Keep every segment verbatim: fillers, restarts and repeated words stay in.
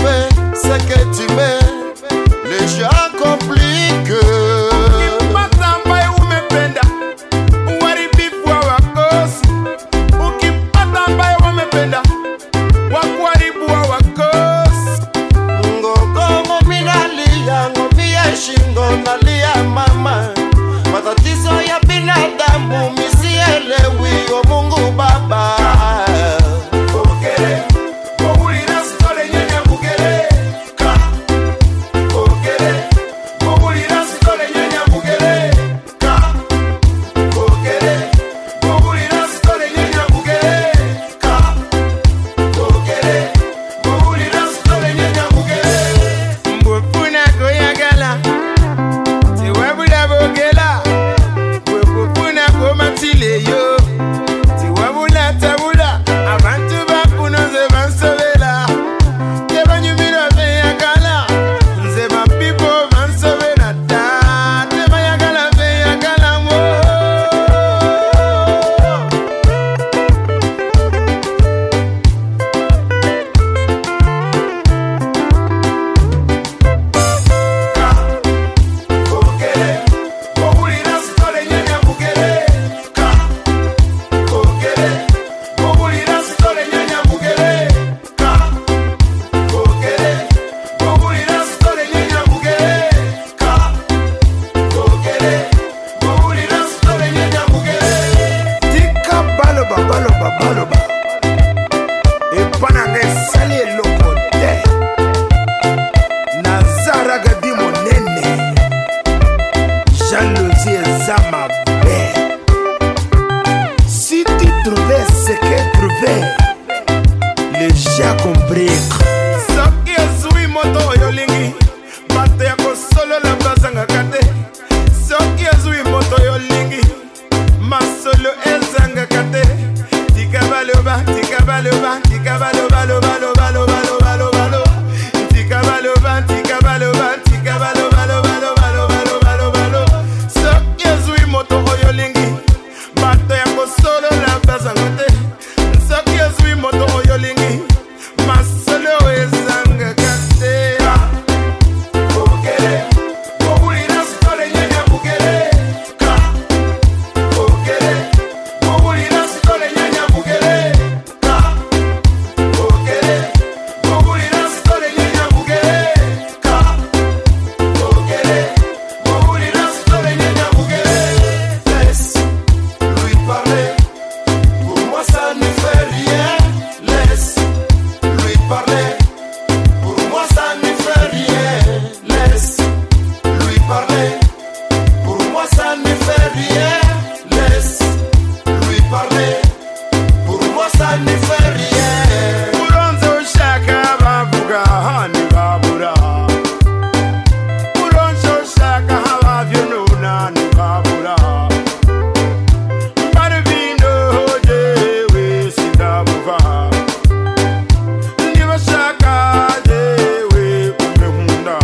fais, ce que tu mets, les gens compliquent. Nalia mama, matatizo ya binadamu misielewi, o Mungu Baba. Okere, kohulira sitole nyenya mugere. Ka, okere, kohulira sitole nyenya mugere. Ka, okere, kohulira sitole nyenya mugere. Ka, okere, kohulira sitole nyenya mugere. Mbufuna goyagala yo, tiwabula tabula, abantu bakuno nze bansovela. Teba nyumira beyagala, nze bapipo bansovela da. Teba yagala beyagala mo. Ka, okere, kohulira sitole nyenya mugere. Si tu trouvais ce que trouvais, les gens comprennent. Soki ezui moto yolingi, bate yako solo la bazanga kate. Soki ezui moto yolingi, masolo ezanga kate. Tika baloba, tika baloba, tika baloba, loba, loba, loba, loba, loba, loba. Tika baloba, tika baloba, tika baloba, loba, loba, loba, loba, loba, loba. Soki ezui moto yolingi, bate yako solo la bazanga kate. Soki ezui moto yolingi, masolo ezanga kate. Okere, kohulira sitole nyenya mugere. Ka, okere, kohulira sitole nyenya mugere. Ka, okere, kohulira sitole nyenya mugere. Ka, okere, kohulira sitole nyenya mugere. Laisse lui parler, pour moi ça ne fait rien. Laisse lui parler, pour moi ça ne fait rien. Laisse lui parler, pour moi ça ne fait rien. Laisse lui parler, pour moi ça ne fait rien. Uronzo shaka bavuga hani babura. Uronzo shaka hawa vyonona ni babura. Barvino dewe sindamuva. Niva shaka dewe umehunda.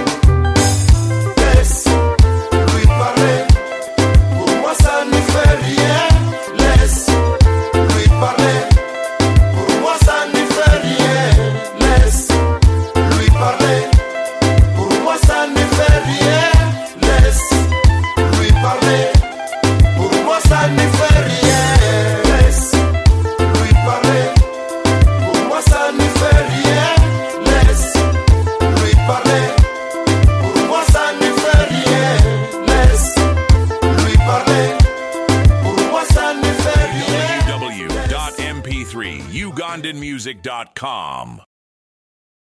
Laisse lui parler, pour moi ça ne fait rien. Laisse lui parler, pour moi ça ne fait rien. Laisse lui parler, pour moi ça ne fait rien. Laisse lui parler, pour moi ça ne fait rien. Laisse lui parler, pour moi ça ne fait rien. Laisse lui parler, pour moi ça ne fait rien. Laisse lui parler, pour moi ça ne fait rien. w w w dot m p three ugandan music dot com